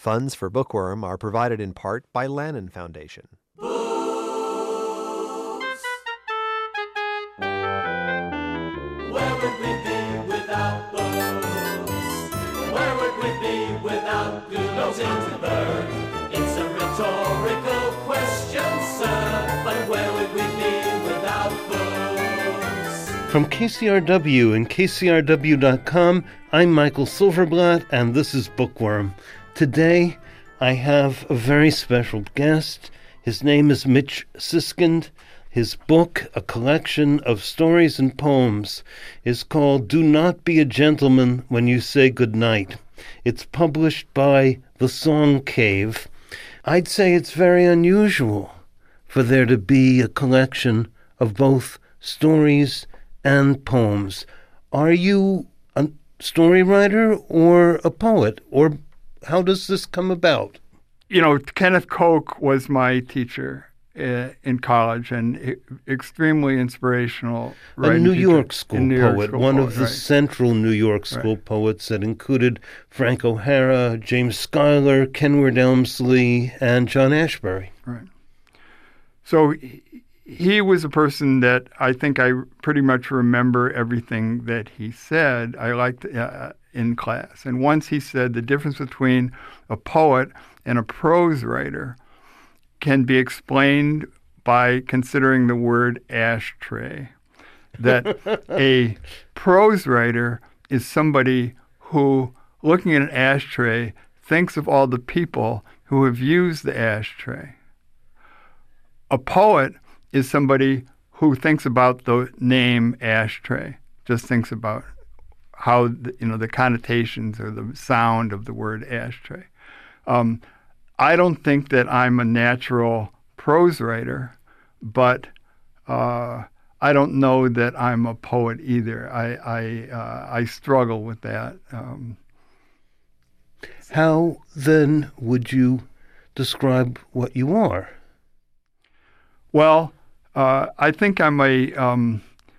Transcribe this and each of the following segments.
Funds for Bookworm are provided in part by Lannan Foundation. Where would we be without books? Where would we be without good Ginsberg? It's a rhetorical question, sir, but where would we be without books? From KCRW and KCRW.com, I'm Michael Silverblatt, and this is Bookworm. Today, I have a very special guest. His name is Mitch Siskind. His book, a collection of stories and poems, is called Do Not Be a Gentleman When You Say Goodnight. It's published by The Song Cave. I'd say it's very unusual for there to be a collection of both stories and poems. Are you a story writer or a poet, or how does this come about? You know, Kenneth Koch was my teacher in college, and extremely inspirational. A New York School poet, one of the central New York School poets that included Frank O'Hara, James Schuyler, Kenward Elmsley, and John Ashbery. Right. So he was a person that I think I pretty much remember everything that he said. I liked in class. And once he said the difference between a poet and a prose writer can be explained by considering the word ashtray. That a prose writer is somebody who, looking at an ashtray, thinks of all the people who have used the ashtray. A poet is somebody who thinks about the name ashtray, just thinks about how the connotations or the sound of the word ashtray. I don't think that I'm a natural prose writer, but I don't know that I'm a poet either. I struggle with that. How then would you describe what you are? Well, I think I'm a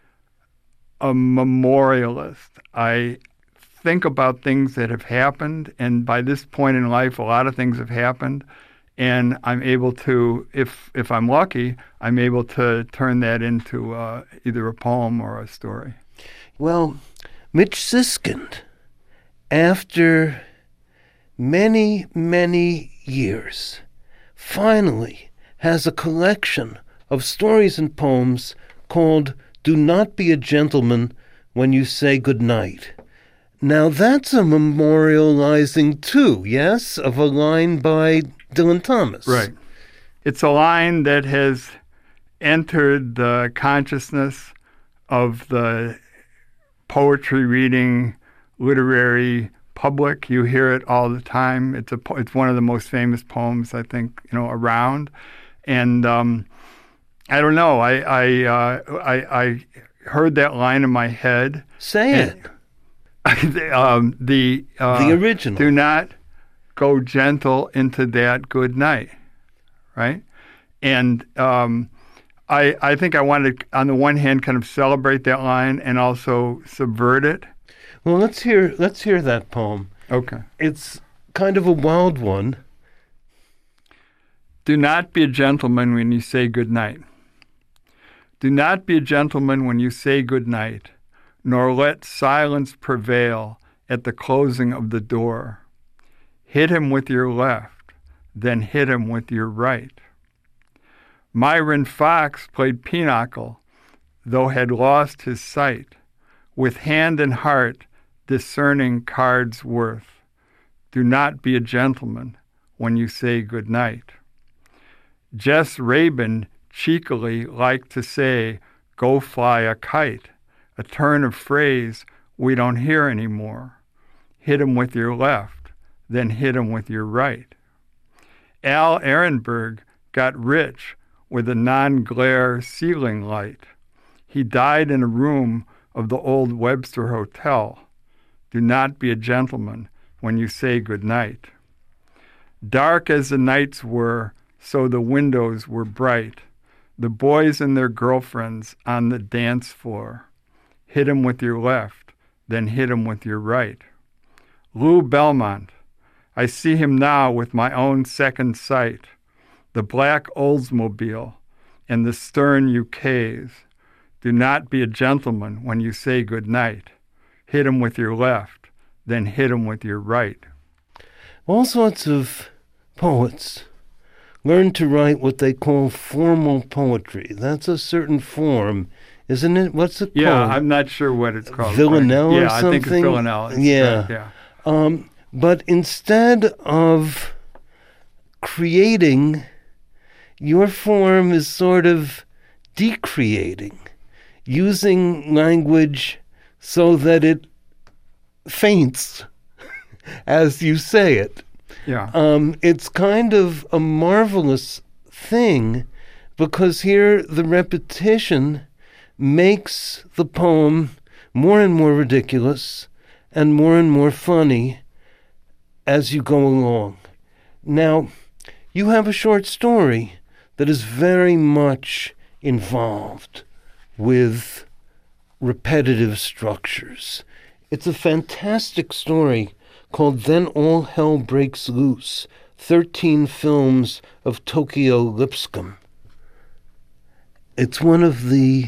memorialist. I think about things that have happened, and by this point in life, a lot of things have happened, and I'm able to, if I'm lucky, I'm able to turn that into either a poem or a story. Well, Mitch Siskind, after many, many years, finally has a collection of stories and poems called Do Not Be a Gentleman When You Say Goodnight. Now that's a memorializing too, yes, of a line by Dylan Thomas. Right. It's a line that has entered the consciousness of the poetry reading, literary public. You hear it all the time. It's one of the most famous poems, I think, around. And I don't know. I heard that line in my head. Say it. The original. Do not go gentle into that good night, right? And I think I wanted to, on the one hand, kind of celebrate that line and also subvert it. Well, let's hear that poem. Okay. It's kind of a wild one. Do not be a gentleman when you say good night. Do not be a gentleman when you say good night, nor let silence prevail at the closing of the door. Hit him with your left, then hit him with your right. Myron Fox played pinochle, though had lost his sight, with hand and heart discerning cards worth. Do not be a gentleman when you say good night. Jess Rabin cheekily liked to say, go fly a kite, a turn of phrase we don't hear anymore. Hit him with your left, then hit him with your right. Al Ehrenberg got rich with a non-glare ceiling light. He died in a room of the old Webster Hotel. Do not be a gentleman when you say good night. Dark as the nights were, so the windows were bright. The boys and their girlfriends on the dance floor. Hit 'em with your left, then hit 'em with your right. Lou Belmont, I see him now with my own second sight, the black Oldsmobile and the stern ukase. Do not be a gentleman when you say good night. Hit him with your left, then hit him with your right. All sorts of poets learn to write what they call formal poetry. That's a certain form, isn't it? What's it called? Yeah, I'm not sure what it's called. Villanelle or yeah, something? I think it's Villanelle. It's Yeah. right, yeah. But instead of creating, your form is sort of decreating, using language so that it faints as you say it. Yeah. It's kind of a marvelous thing because here the repetition makes the poem more and more ridiculous and more funny as you go along. Now, you have a short story that is very much involved with repetitive structures. It's a fantastic story called Then All Hell Breaks Loose, 13 Films of Tokyo Lipscomb. It's one of the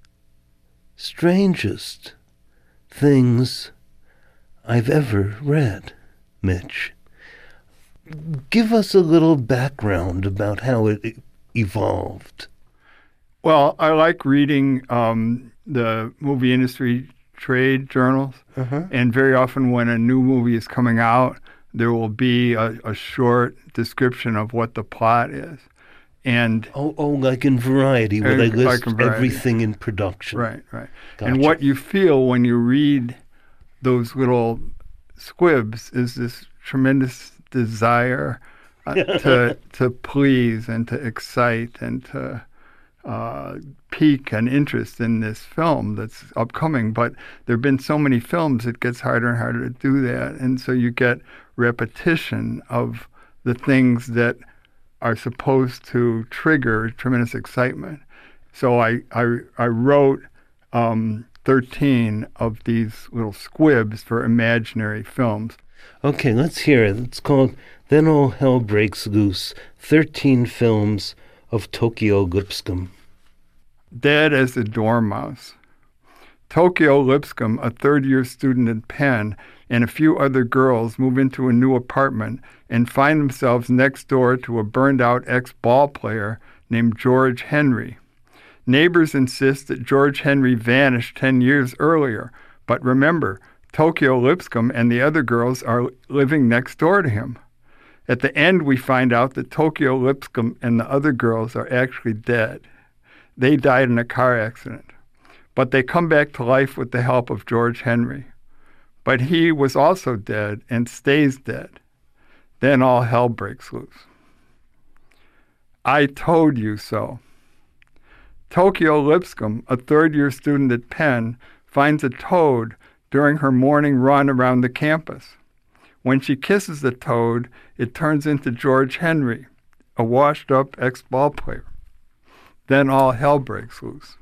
strangest things I've ever read, Mitch. Give us a little background about how it evolved. Well, I like reading the movie industry trade journals, and very often when a new movie is coming out, there will be a short description of what the plot is. And like in Variety, where they list everything in production. Right. Gotcha. And what you feel when you read those little squibs is this tremendous desire to please and to excite and to pique an interest in this film that's upcoming. But there have been so many films, it gets harder and harder to do that. And so you get repetition of the things that are supposed to trigger tremendous excitement. So I wrote 13 of these little squibs for imaginary films. Okay, let's hear it. It's called Then All Hell Breaks Loose, 13 Films of Tokyo Lipscomb. Dead as a dormouse. Tokyo Lipscomb, a third-year student at Penn, and a few other girls move into a new apartment and find themselves next door to a burned-out ex-ball player named George Henry. Neighbors insist that George Henry vanished 10 years earlier, but remember, Tokyo Lipscomb and the other girls are living next door to him. At the end, we find out that Tokyo Lipscomb and the other girls are actually dead. They died in a car accident. But they come back to life with the help of George Henry. But he was also dead and stays dead. Then all hell breaks loose. I told you so. Tokyo Lipscomb, a third-year student at Penn, finds a toad during her morning run around the campus. When she kisses the toad, it turns into George Henry, a washed-up ex-ball player. Then all hell breaks loose.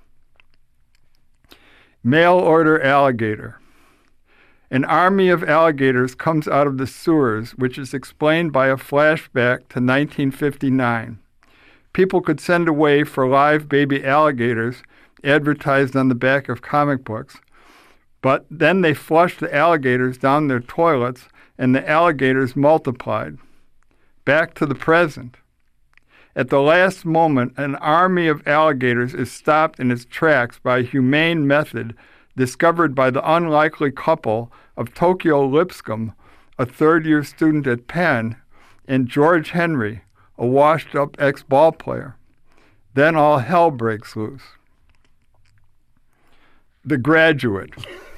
Mail-order alligator. An army of alligators comes out of the sewers, which is explained by a flashback to 1959. People could send away for live baby alligators advertised on the back of comic books, but then they flushed the alligators down their toilets and the alligators multiplied. Back to the present. At the last moment, an army of alligators is stopped in its tracks by a humane method discovered by the unlikely couple of Tokyo Lipscomb, a third-year student at Penn, and George Henry, a washed-up ex-ball player. Then all hell breaks loose. The Graduate.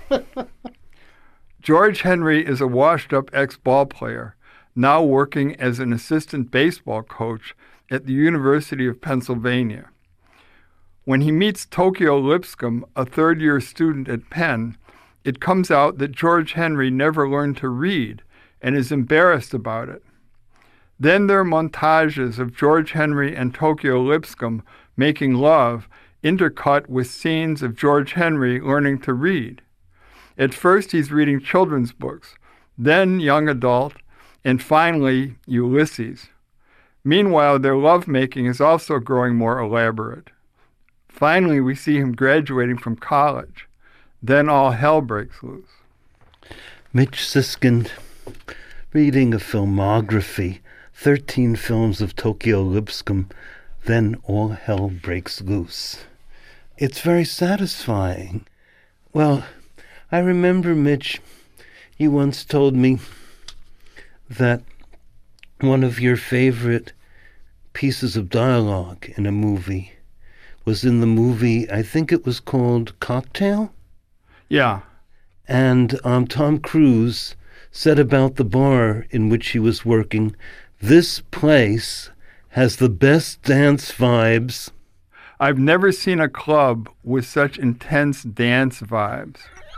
George Henry is a washed-up ex-ball player, now working as an assistant baseball coach at the University of Pennsylvania. When he meets Tokyo Lipscomb, a third-year student at Penn, it comes out that George Henry never learned to read and is embarrassed about it. Then there are montages of George Henry and Tokyo Lipscomb making love, intercut with scenes of George Henry learning to read. At first, he's reading children's books, then young adult, and finally Ulysses. Meanwhile, their lovemaking is also growing more elaborate. Finally, we see him graduating from college. Then all hell breaks loose. Mitch Siskind, reading a filmography, 13 films of Tokyo Lipscomb, then all hell breaks loose. It's very satisfying. Well, I remember, Mitch, you once told me that one of your favorite pieces of dialogue in a movie was in the movie, I think it was called Cocktail? Yeah. And Tom Cruise said about the bar in which he was working, "This place has the best dance vibes." I've never seen a club with such intense dance vibes.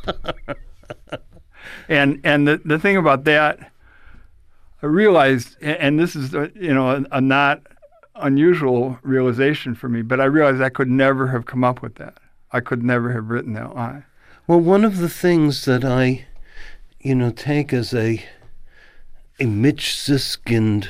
and the thing about that, I realized, and this is a not unusual realization for me, but I realized I could never have come up with that. I could never have written that line. Well, one of the things that I, take as a Mitch Siskind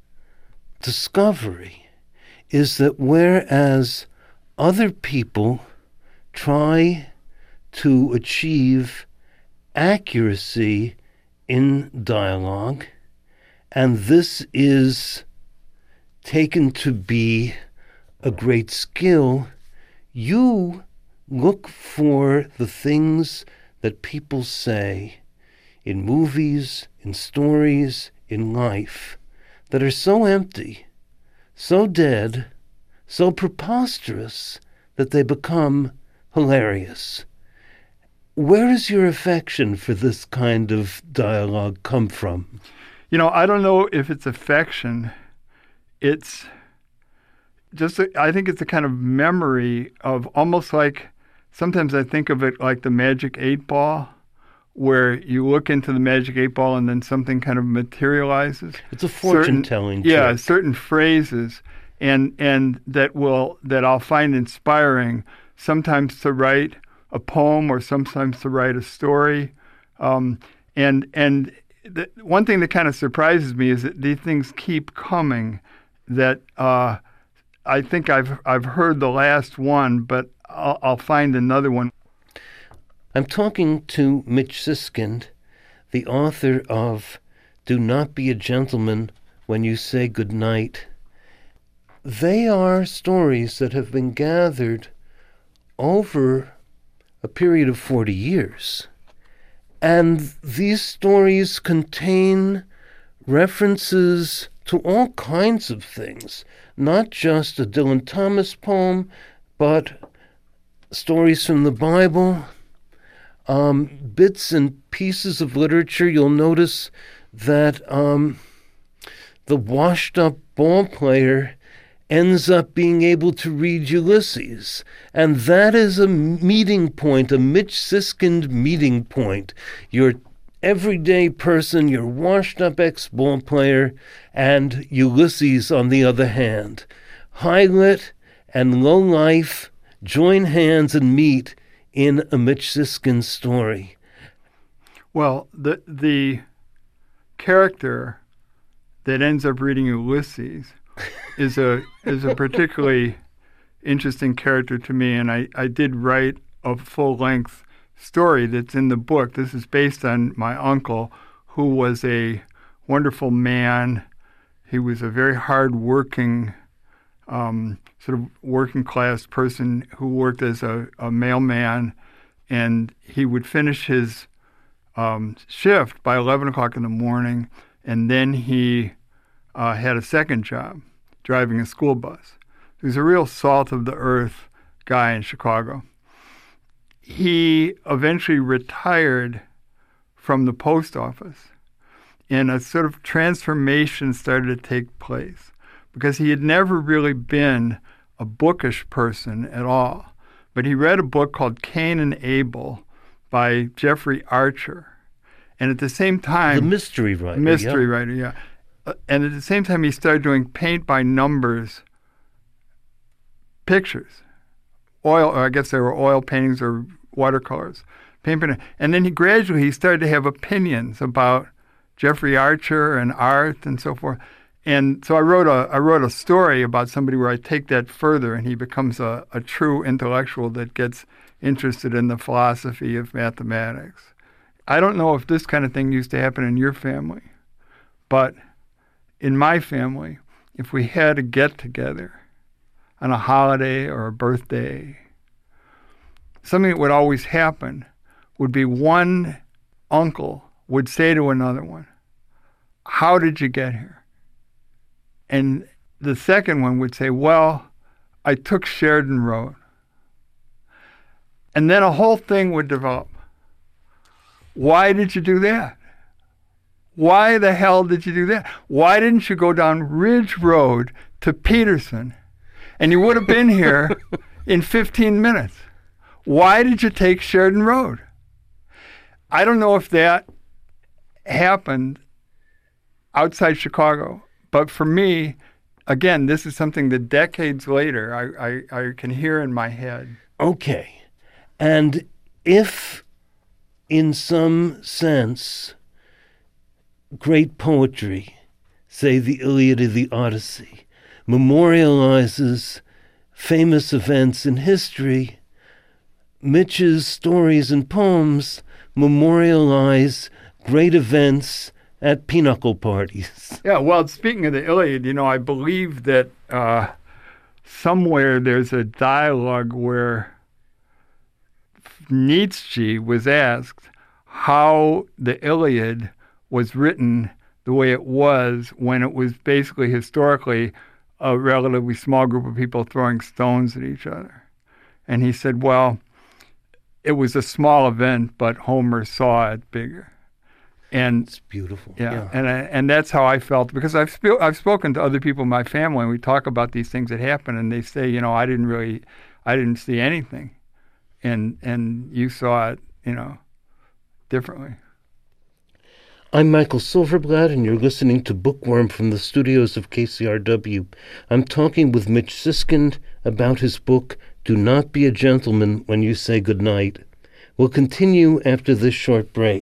discovery is that whereas other people try to achieve accuracy in dialogue, and this is taken to be a great skill, you look for the things that people say in movies, in stories, in life that are so empty, so dead, so preposterous that they become hilarious. Where does your affection for this kind of dialogue come from? I don't know if it's affection. It's just, I think it's a kind of memory of almost like, sometimes I think of it like the Magic 8 Ball, where you look into the Magic 8 Ball and then something kind of materializes. It's a fortune-telling trick. Yeah, certain phrases, and that I'll find inspiring, sometimes to write a poem or sometimes to write a story. And the one thing that kind of surprises me is that these things keep coming. That I think I've heard the last one, but I'll find another one. I'm talking to Mitch Siskind, the author of Do Not Be a Gentleman When You Say Goodnight. They are stories that have been gathered over a period of 40 years. And these stories contain references to all kinds of things, not just a Dylan Thomas poem, but stories from the Bible, bits and pieces of literature. You'll notice that the washed-up ball player ends up being able to read Ulysses. And that is a meeting point, a Mitch Siskind meeting point. You're everyday person, your washed-up ex-ball player, and Ulysses on the other hand. High-lit and low-life join hands and meet in a Mitch Siskind story. Well, the character that ends up reading Ulysses is a particularly interesting character to me, and I did write a full-length story that's in the book. This is based on my uncle, who was a wonderful man. He was a very hard-working, sort of working-class person who worked as a mailman, and he would finish his shift by 11 o'clock in the morning, and then he had a second job, driving a school bus. He was a real salt-of-the-earth guy in Chicago. He eventually retired from the post office, and a sort of transformation started to take place because he had never really been a bookish person at all. But he read a book called Cain and Abel by Jeffrey Archer. And at the same time... The mystery writer. Mystery writer, yeah. And at the same time, he started doing paint-by-numbers pictures. Or I guess they were oil paintings or watercolors. And then he started to have opinions about Jeffrey Archer and art and so forth. And so I wrote a story about somebody where I take that further, and he becomes a true intellectual that gets interested in the philosophy of mathematics. I don't know if this kind of thing used to happen in your family, but in my family, if we had a get-together on a holiday or a birthday, something that would always happen would be one uncle would say to another one, "How did you get here?" And the second one would say, "Well, I took Sheridan Road." And then a whole thing would develop. Why did you do that? Why the hell did you do that? Why didn't you go down Ridge Road to Peterson? And you would have been here in 15 minutes. Why did you take Sheridan Road? I don't know if that happened outside Chicago, but for me, again, this is something that decades later I can hear in my head. Okay. And if, in some sense, great poetry, say the Iliad or the Odyssey, memorializes famous events in history, Mitch's stories and poems memorialize great events at pinochle parties. Yeah, well, speaking of the Iliad, I believe that somewhere there's a dialogue where Nietzsche was asked how the Iliad was written the way it was when it was basically historically a relatively small group of people throwing stones at each other. And he said, well, it was a small event, but Homer saw it bigger. And it's beautiful. Yeah. And that's how I felt, because I've spoken to other people in my family, and we talk about these things that happen, and they say, I didn't see anything. And you saw it, differently. I'm Michael Silverblatt, and you're listening to Bookworm from the studios of KCRW. I'm talking with Mitch Siskind about his book, Do Not Be a Gentleman When You Say Goodnight. We'll continue after this short break.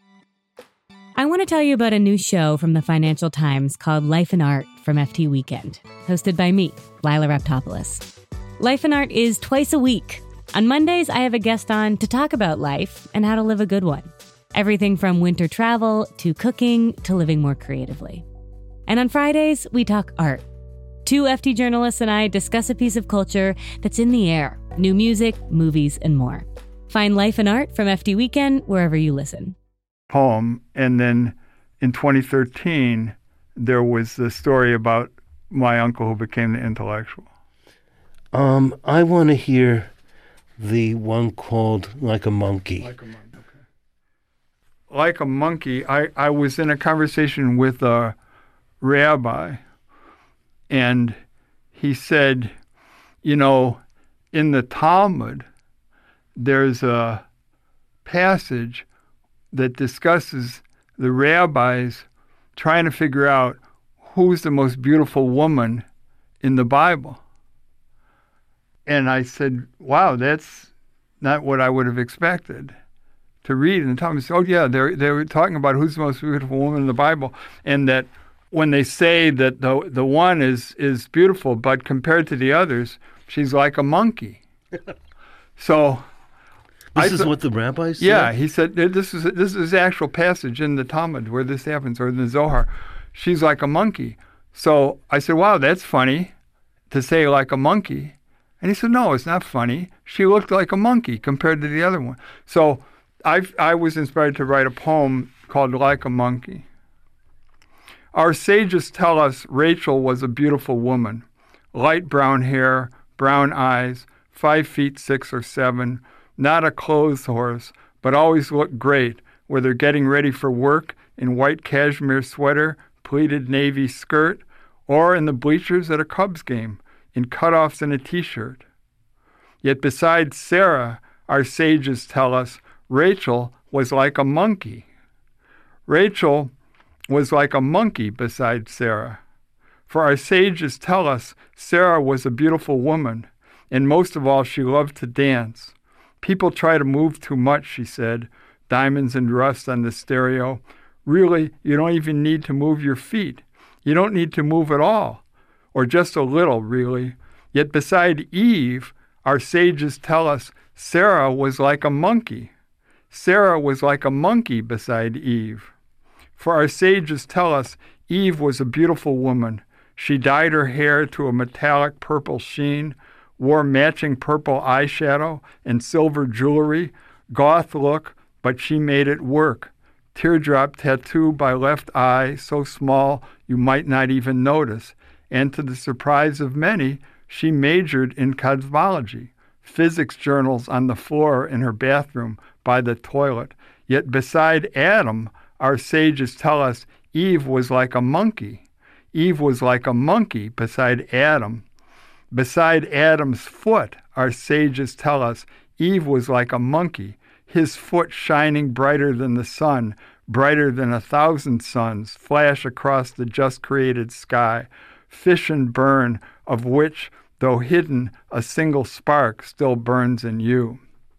I want to tell you about a new show from the Financial Times called Life and Art from FT Weekend, hosted by me, Lila Raptopoulos. Life and Art is twice a week. On Mondays, I have a guest on to talk about life and how to live a good one. Everything from winter travel to cooking to living more creatively. And on Fridays, we talk art. Two FT journalists and I discuss a piece of culture that's in the air, new music, movies, and more. Find Life and Art from FT Weekend wherever you listen. Poem, and then in 2013, there was the story about my uncle who became the intellectual. I want to hear the one called Like a Monkey. Like a monkey, okay. Like a monkey, I was in a conversation with a rabbi, and he said, in the Talmud, there's a passage that discusses the rabbis trying to figure out who's the most beautiful woman in the Bible. And I said, wow, that's not what I would have expected to read. And Tom said, oh yeah, they were talking about who's the most beautiful woman in the Bible, and that when they say that the one is beautiful, but compared to the others, she's like a monkey. So This is what the rabbis said? Yeah, he said, this is the actual passage in the Talmud where this happens, or in the Zohar. She's like a monkey. So I said, wow, that's funny to say like a monkey. And he said, no, it's not funny. She looked like a monkey compared to the other one. So I was inspired to write a poem called Like a Monkey. Our sages tell us Rachel was a beautiful woman. Light brown hair, brown eyes, 5 feet 6 or 7, not a clothes horse, but always looked great, whether getting ready for work in white cashmere sweater, pleated navy skirt, or in the bleachers at a Cubs game, in cutoffs and a T-shirt. Yet besides Sarah, our sages tell us, Rachel was like a monkey. Rachel was like a monkey beside Sarah. For our sages tell us Sarah was a beautiful woman, and most of all she loved to dance. People try to move too much, she said, diamonds and rust on the stereo, Really, you don't even need to move your feet. You don't need to move at all, or just a little, really. Yet beside Eve, our sages tell us Sarah was like a monkey. Sarah was like a monkey beside Eve. For our sages tell us Eve was a beautiful woman. She dyed her hair to a metallic purple sheen, wore matching purple eyeshadow and silver jewelry, goth look, but she made it work. Teardrop tattoo by left eye, so small you might not even notice. And to the surprise of many, she majored in cosmology. Physics journals on the floor in her bathroom by the toilet. Yet beside Adam, our sages tell us Eve was like a monkey. Eve was like a monkey beside Adam. Beside Adam's foot, our sages tell us Eve was like a monkey, his foot shining brighter than the sun, brighter than 1,000 suns, flash across the just created sky, fission burn, of which, though hidden, a single spark still burns in you.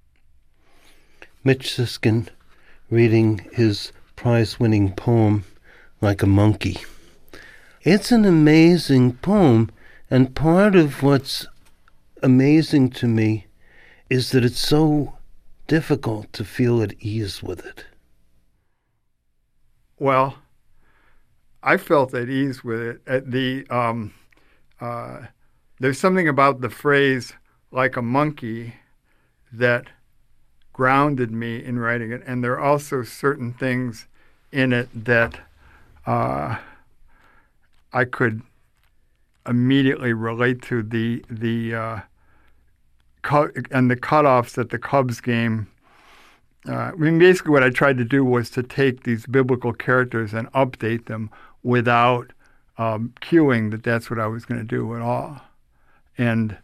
Mitch Siskind reading his prize-winning poem, Like a Monkey. It's an amazing poem, and part of what's amazing to me is that it's so difficult to feel at ease with it. Well, I felt at ease with it. There's something about the phrase "like a monkey" that grounded me in writing it, and there are also certain things in it that I could immediately relate to the cutoffs at the Cubs game. Basically what I tried to do was to take these biblical characters and update them without cueing that that's what I was going to do at all. And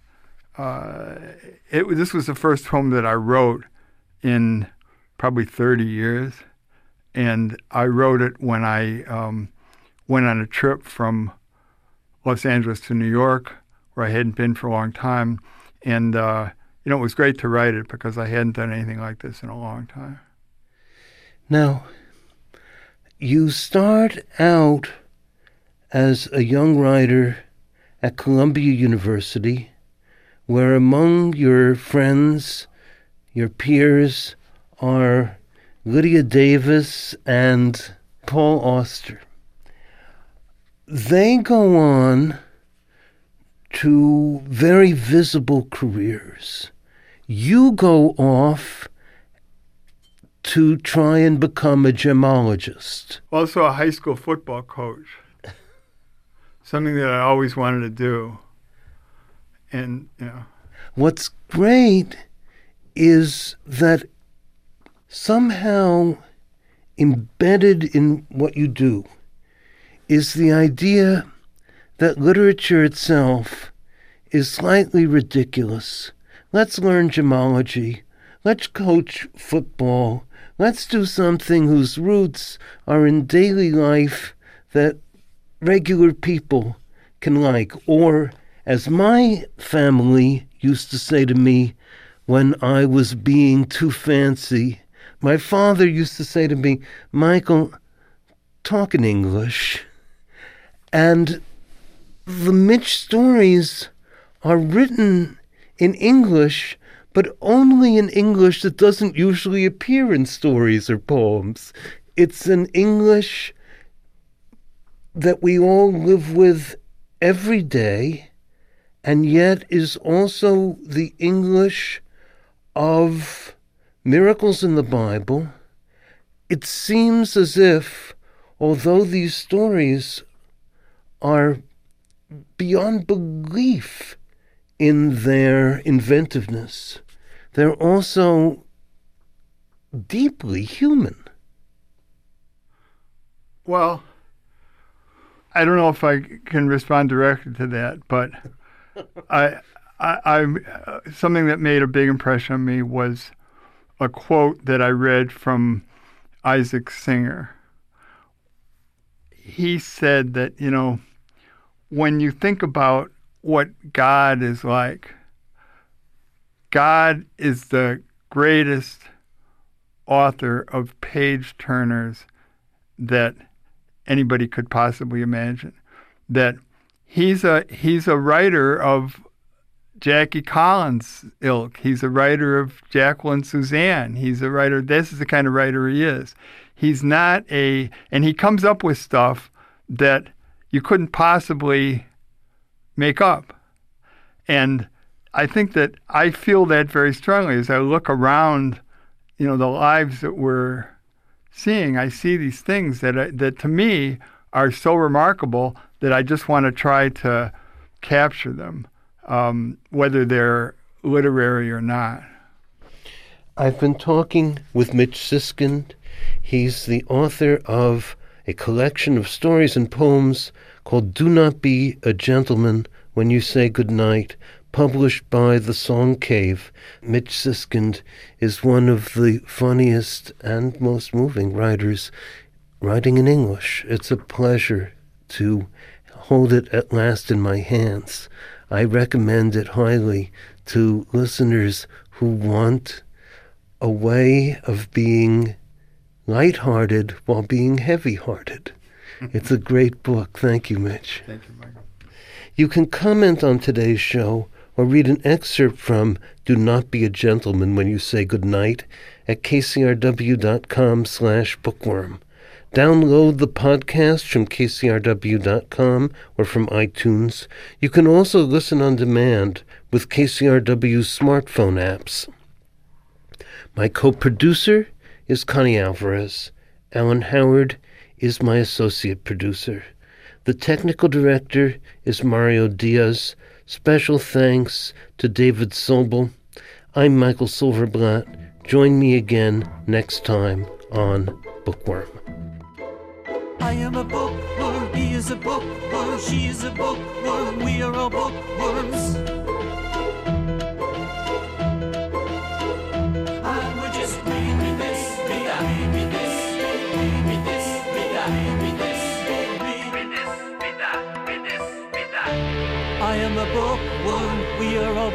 this was the first poem that I wrote in probably 30 years. And I wrote it when I went on a trip from Los Angeles to New York, where I hadn't been for a long time. And, it was great to write it because I hadn't done anything like this in a long time. Now, you start out as a young writer at Columbia University, where among your friends, your peers, are Lydia Davis and Paul Auster. They go on to very visible careers. You go off to try and become a gemologist. Also a high school football coach. Something that I always wanted to do. And, What's great is that somehow embedded in what you do is the idea that literature itself is slightly ridiculous. Let's learn gemology. Let's coach football. Let's do something whose roots are in daily life that regular people can like. Or, as my family used to say to me when I was being too fancy, my father used to say to me, Michael, talk in English. And the Mitch stories are written in English, but only in English that doesn't usually appear in stories or poems. It's an English that we all live with every day, and yet is also the English of miracles in the Bible. It seems as if, although these stories are beyond belief in their inventiveness, they're also deeply human. Well, I don't know if I can respond directly to that, but I something that made a big impression on me was a quote that I read from Isaac Singer. He said that, when you think about what God is like, God is the greatest author of page turners that anybody could possibly imagine. That he's a writer of Jackie Collins' ilk. He's a writer of Jacqueline Suzanne. He's a writer. This is the kind of writer he is. He's not and he comes up with stuff that you couldn't possibly make up. And I think that I feel that very strongly as I look around, the lives that we're seeing. I see these things that to me are so remarkable that I just want to try to capture them, whether they're literary or not. I've been talking with Mitch Siskind. He's the author of a collection of stories and poems called Do Not Be a Gentleman When You Say Goodnight, published by The Song Cave. Mitch Siskind is one of the funniest and most moving writers writing in English. It's a pleasure to hold it at last in my hands. I recommend it highly to listeners who want a way of being lighthearted while being heavy-hearted. It's a great book. Thank you, Mitch. Thank you, Michael. You can comment on today's show or read an excerpt from Do Not Be a Gentleman When You Say Goodnight at kcrw.com/bookworm. Download the podcast from kcrw.com or from iTunes. You can also listen on demand with KCRW's smartphone apps. My co-producer is Connie Alvarez. Alan Howard is my associate producer. The technical director is Mario Diaz. Special thanks to David Sobel. I'm Michael Silverblatt. Join me again next time on Bookworm. I am a bookworm, he is a bookworm, she is a bookworm, we are all bookworms. And we're just reading this, read that, read this, read this, read that, read this, read this, read that, read this, read that. I am a bookworm, we are all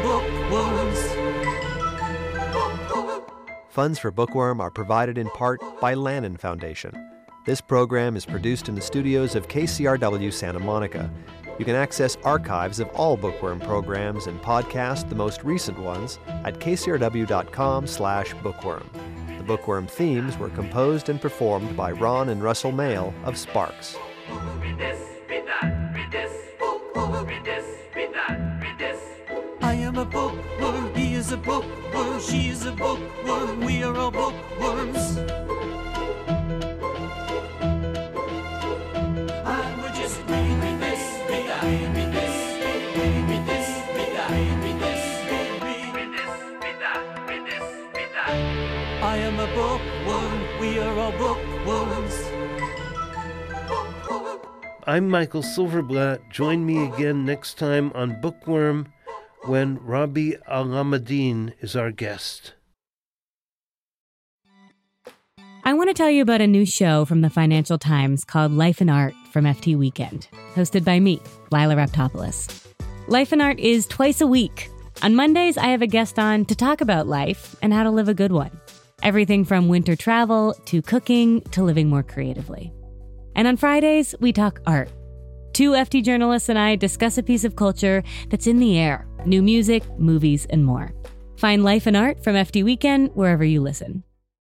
bookworms. Funds for Bookworm are provided in part by Lannan Foundation. This program is produced in the studios of KCRW Santa Monica. You can access archives of all Bookworm programs and podcast the most recent ones at kcrw.com/bookworm. The Bookworm themes were composed and performed by Ron and Russell Mail of Sparks. Read this, read that, read this, read this, read that, read this. I am a bookworm, he is a bookworm, she is a bookworm, we are all bookworms. And we're just read this, read that, read this, read this, read that, read this, read this, read that, read this, read that. I am a bookworm, we are all bookworms. I'm Michael Silverblatt. Join me again next time on Bookworm when Rabi Alameddine is our guest. I want to tell you about a new show from the Financial Times called Life and Art from FT Weekend, hosted by me, Lila Raptopoulos. Life and Art is twice a week. On Mondays, I have a guest on to talk about life and how to live a good one. Everything from winter travel to cooking to living more creatively. And on Fridays, we talk art. Two FT journalists and I discuss a piece of culture that's in the air, new music, movies, and more. Find Life and Art from FT Weekend wherever you listen.